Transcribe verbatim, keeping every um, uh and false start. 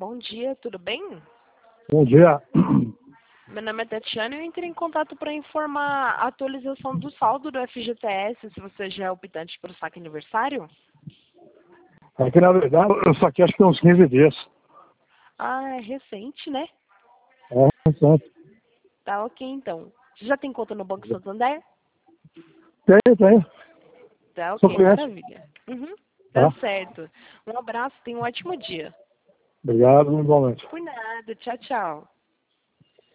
bom dia, tudo bem? Bom dia. Meu nome é Tatiana e eu entrei em contato para informar a atualização do saldo do F G T S, se você já é optante para o saque aniversário. É que, na verdade, eu saquei acho que tem uns quinze dias. Ah, é recente, né? É, recente. Tá ok, então. Você já tem conta no Banco Santander? Tenho, tenho. Tá Sou ok, cliente. maravilha. Uhum, tá Tá? certo. Um abraço, tenha um ótimo dia. Obrigado, igualmente. Por nada, tchau, tchau.